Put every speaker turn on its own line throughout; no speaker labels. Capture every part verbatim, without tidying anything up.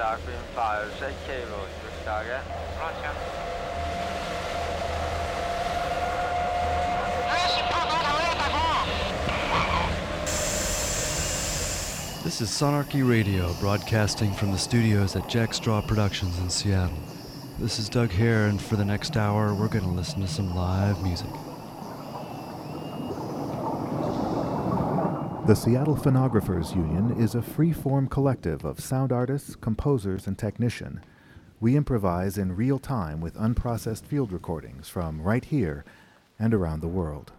Darkwing five, set cable, switch target.
Roger.
This is Sonarchy Radio, broadcasting from the studios at Jack Straw Productions in Seattle. This is Doug Hare, and for the next hour, we're going to listen to some live music.
The Seattle Phonographers Union is a free-form collective of sound artists, composers, and technicians. We improvise in real time with unprocessed field recordings from right here and around the world.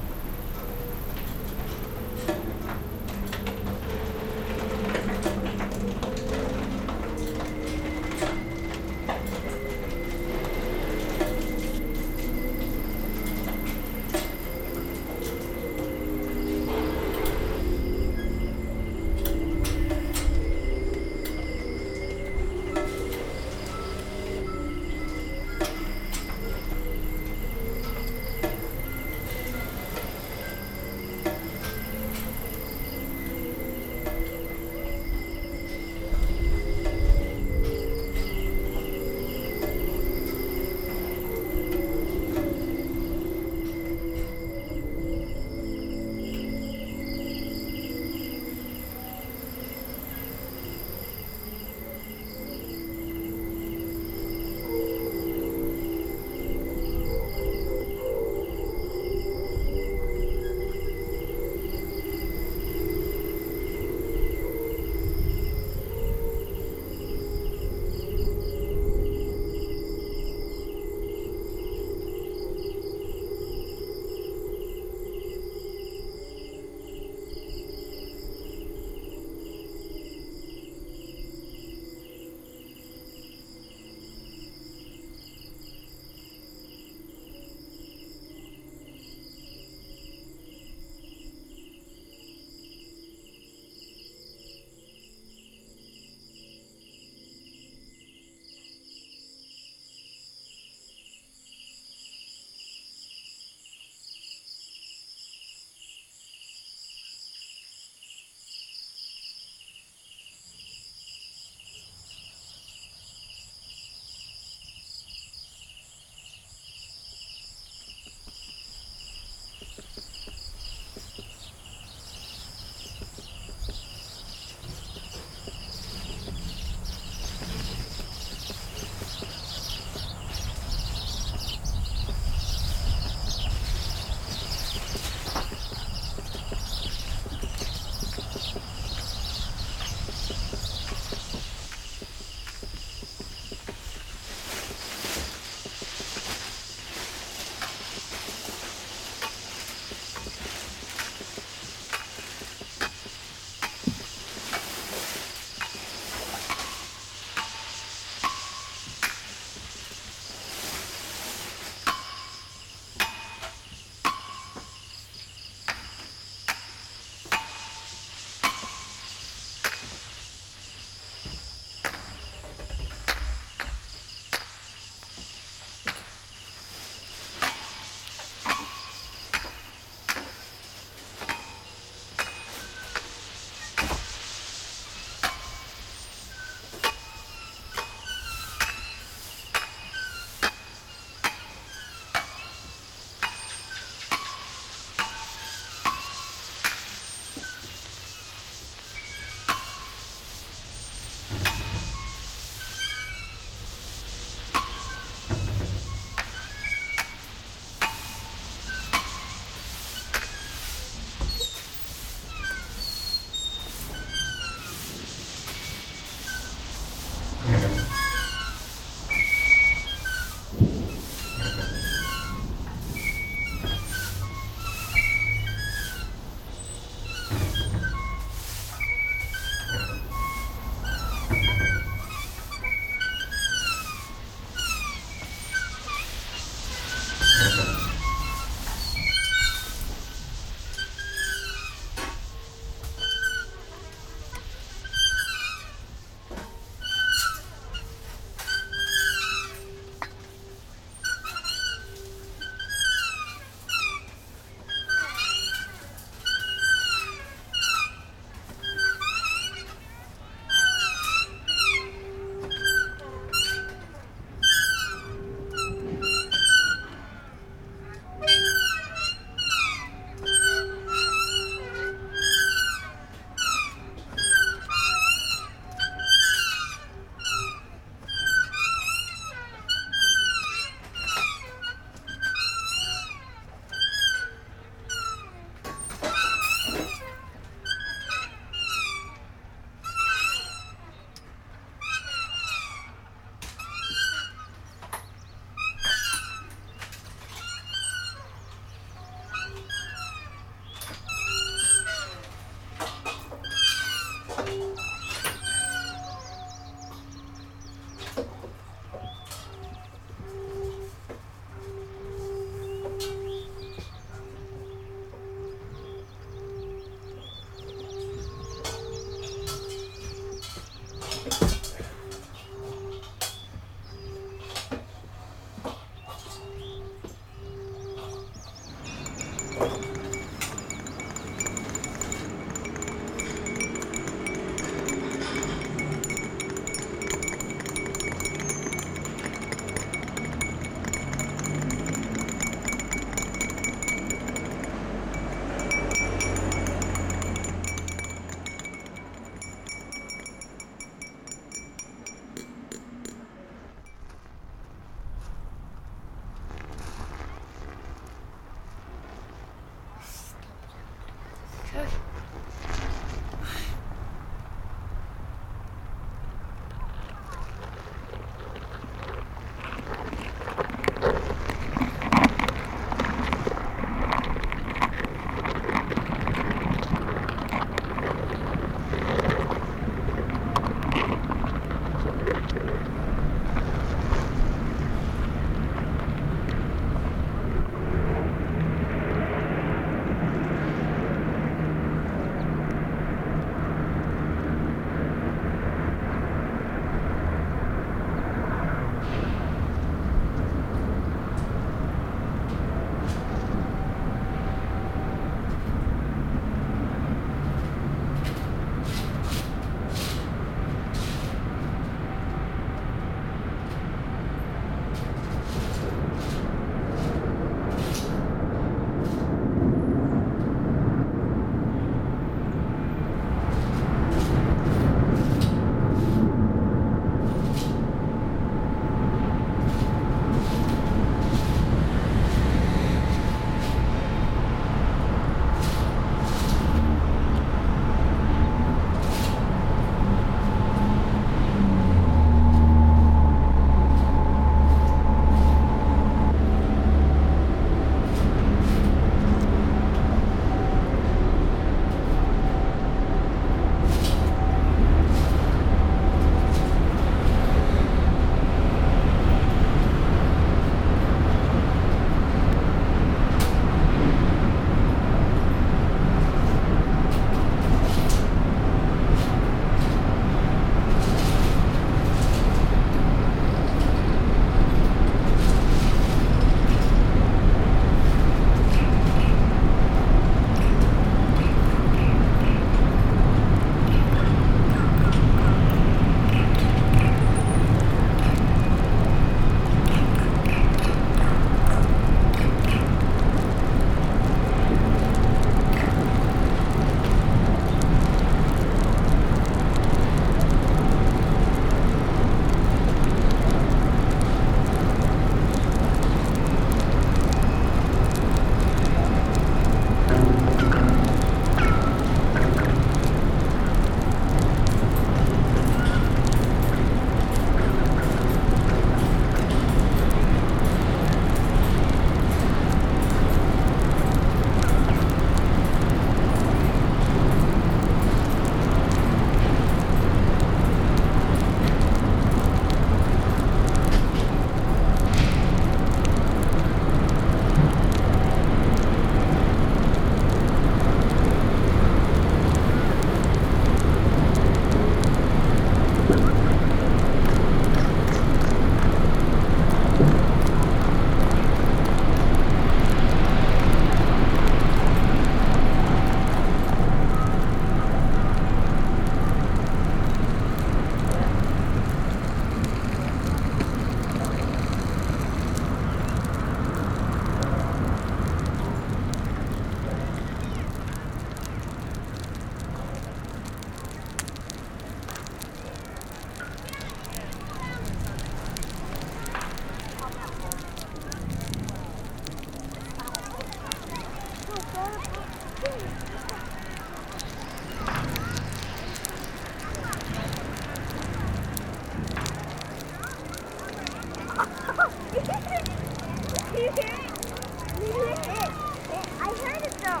you hear it? Did you hear it? I heard it though.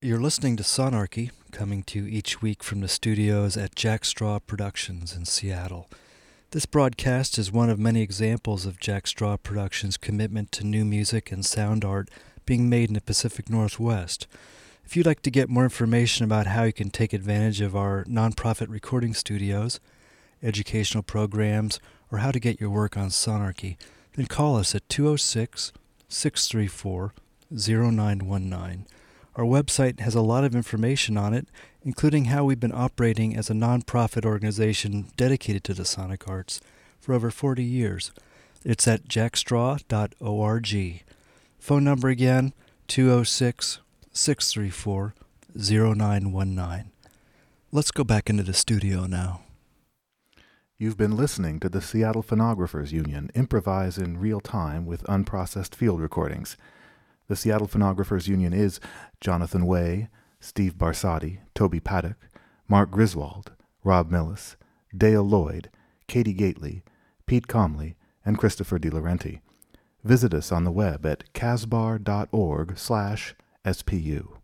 You're listening to Sonarchy, coming to you each week from the studios at Jack Straw Productions in Seattle. This broadcast is one of many examples of Jack Straw Productions' commitment to new music and sound art being made in the Pacific Northwest. If you'd like to get more information about how you can take advantage of our nonprofit recording studios, educational programs, or how to get your work on Sonarchy, then call us at two oh six, six three four, oh nine one nine. Our website has a lot of information on it, including how we've been operating as a nonprofit organization dedicated to the sonic arts for over forty years. It's at jackstraw dot org. Phone number again, two oh six, six three four, oh nine one nine. Let's go back into the studio now.
You've been listening to the Seattle Phonographers Union improvise in real time with unprocessed field recordings. The Seattle Phonographers Union is Jonathan Way, Steve Barsotti, Toby Paddock, Mark Griswold, Rob Millis, Dale Lloyd, Katie Gately, Pete Comley, and Christopher DiLaurenti. Visit us on the web at casbar dot org slash S P U.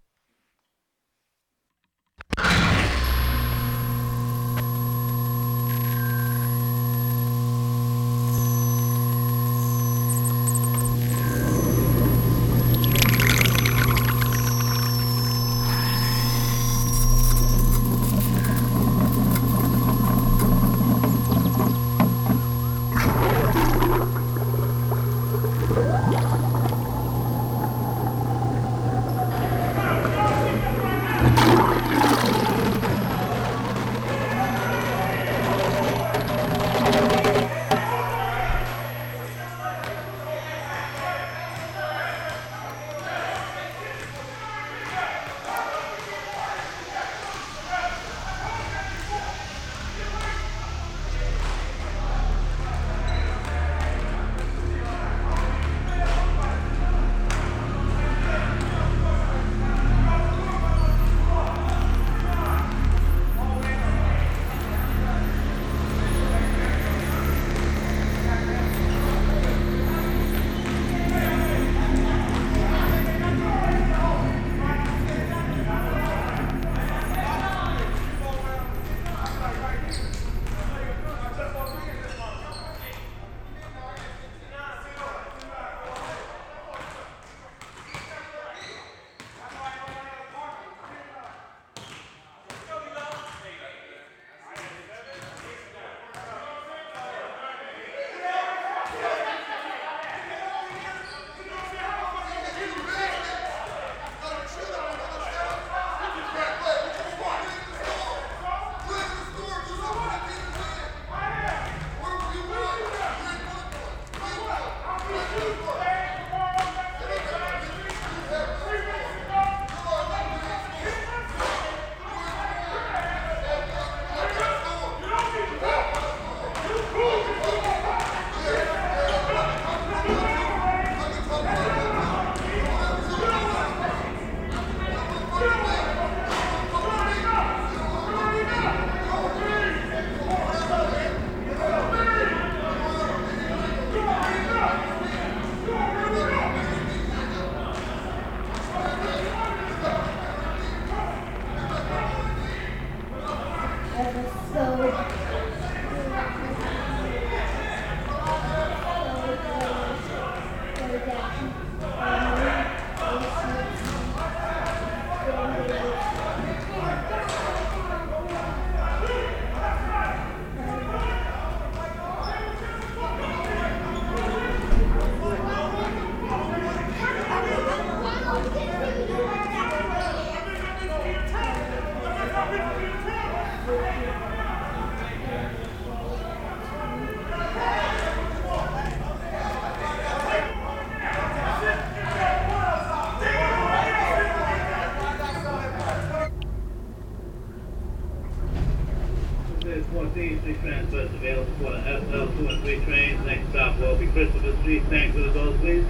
Transfers available for the S L two and three trains. Next stop will be Christopher Street. Thanks for the doors, please.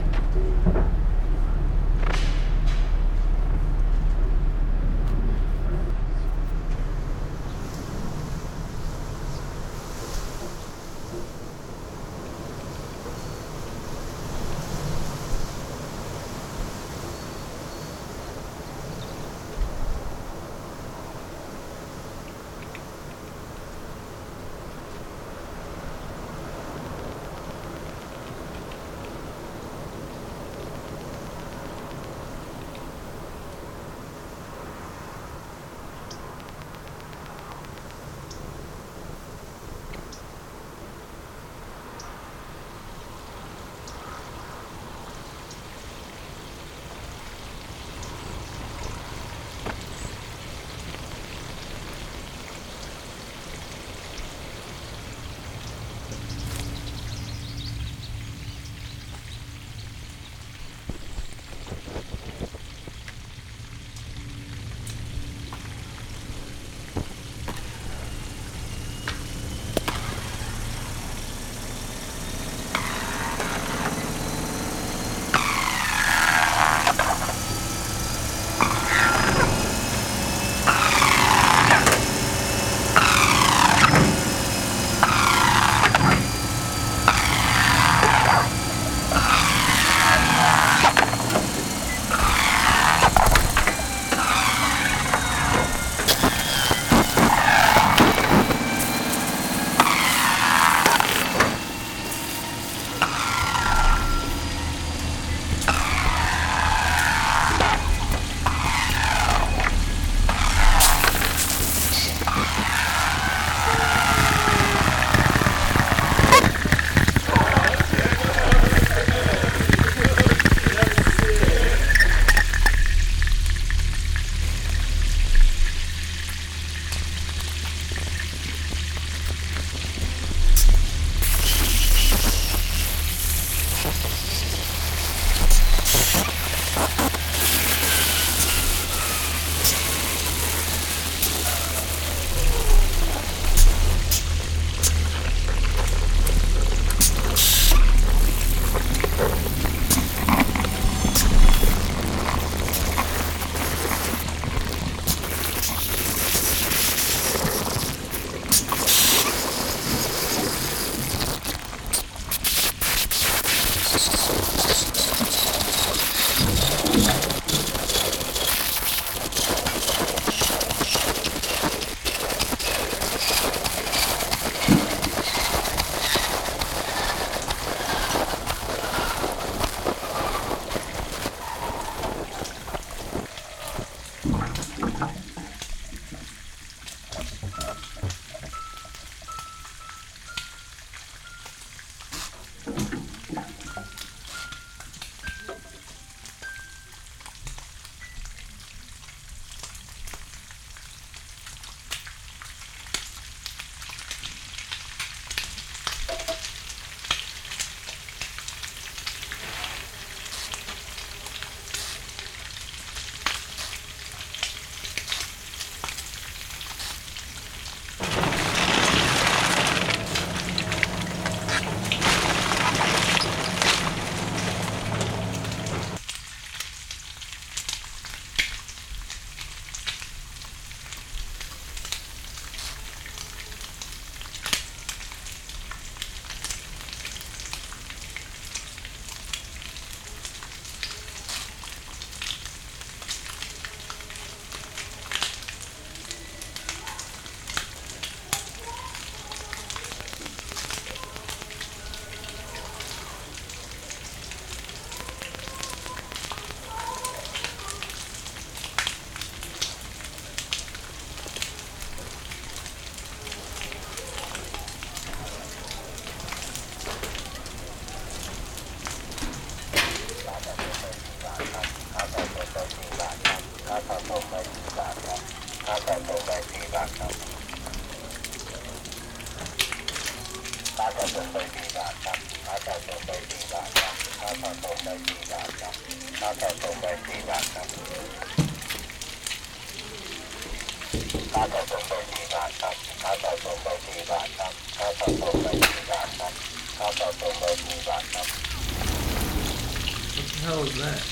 hell is that?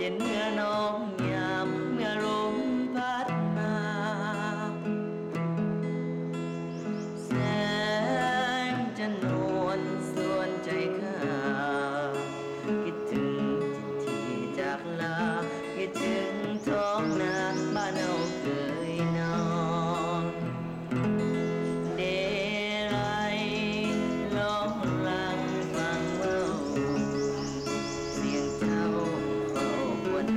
ย็นเมื่อน้องยามเมื่อลมพัดมาแสงจะนวลส่วนใจข้าคิดถึงที่จากลาคิดถึงท้องนาบ้านเราเคยนอนเดรัยร้องรังฟังเว้าเสียงเจ้าเฝ้าควร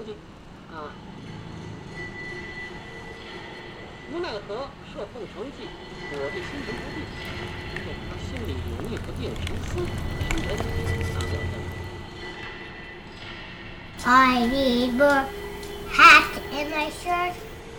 进啊。无奈何射凤成绩，我这心神不定，便他心里有念和便沉思，使人拿掉灯。
I need more hat in my shirt.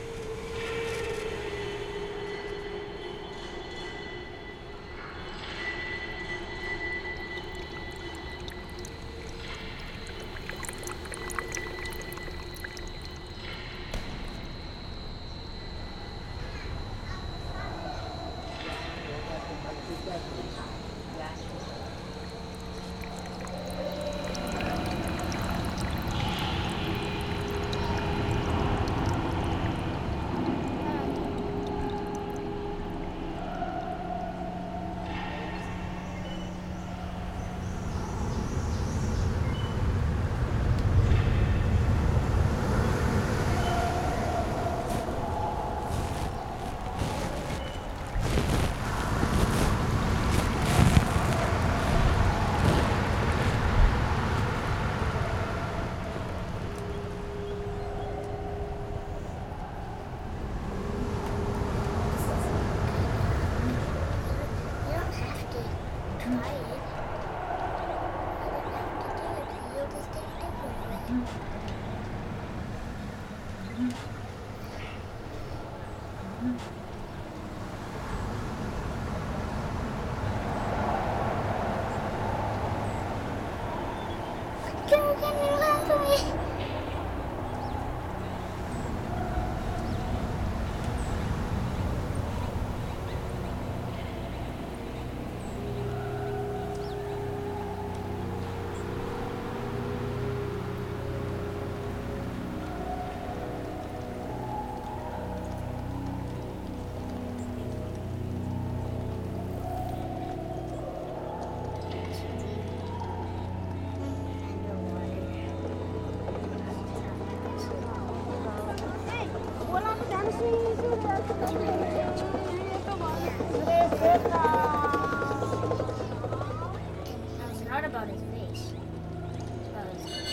It's not about his face. It's about his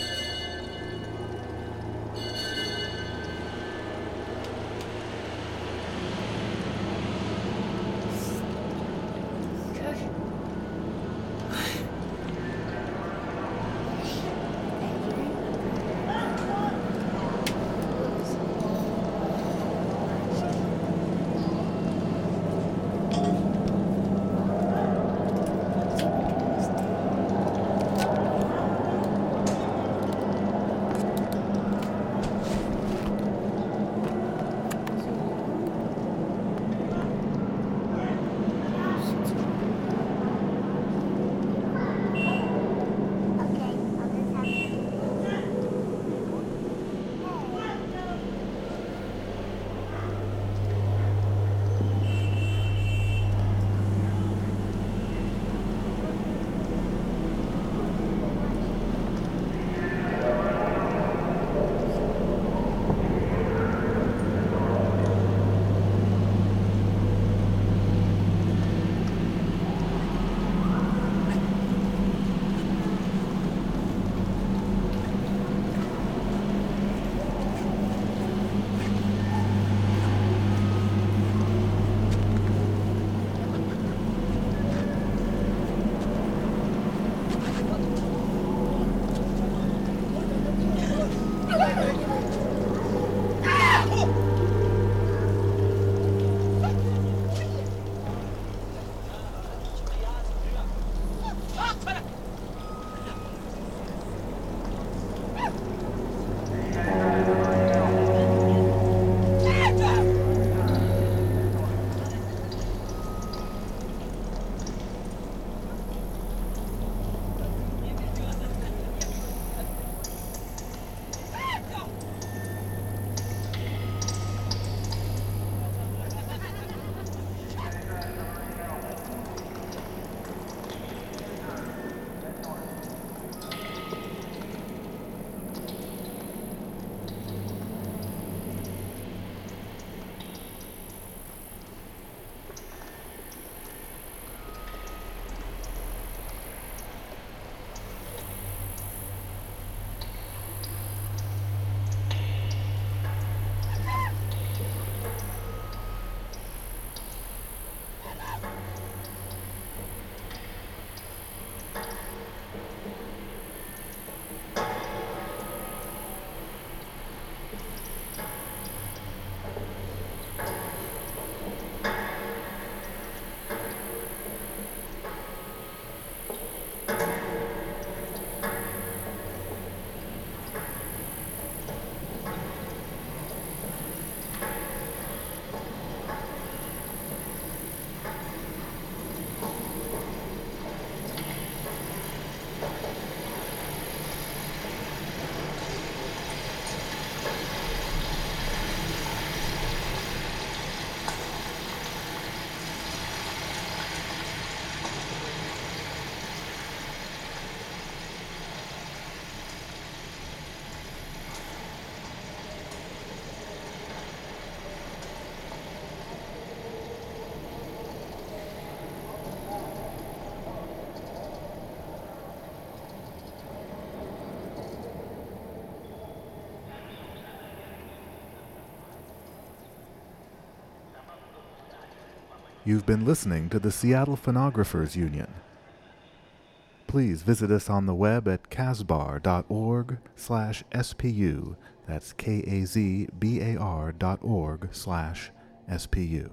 You've been listening to the Seattle Phonographers Union. Please visit us on the web at kazbar.org slash SPU. That's K-A-Z-B-A-R dot org slash S-P-U.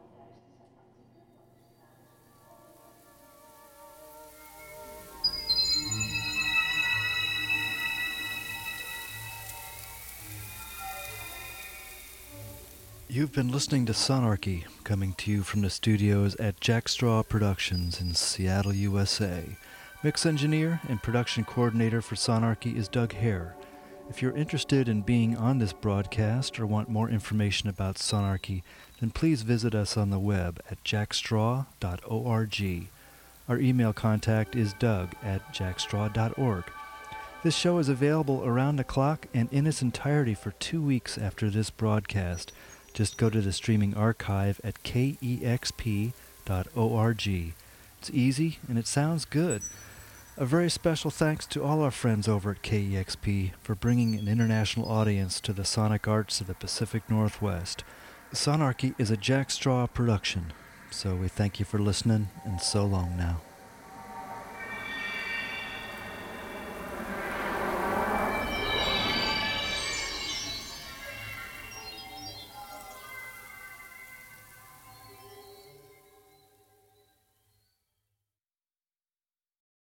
You've been listening to Sonarchy, coming to you from the studios at Jack Straw Productions in Seattle, U S A. Mix engineer and production coordinator for Sonarchy is Doug Hare. If you're interested in being on this broadcast or want more information about Sonarchy, then please visit us on the web at jackstraw dot org. Our email contact is doug at jackstraw dot org. This show is available around the clock and in its entirety for two weeks after this broadcast. Just go to the streaming archive at K E X P dot org. It's easy and it sounds good. A very special thanks to all our friends over at K E X P for bringing an international audience to the sonic arts of the Pacific Northwest. Sonarchy is a Jack Straw production, so we thank you for listening, and so long now.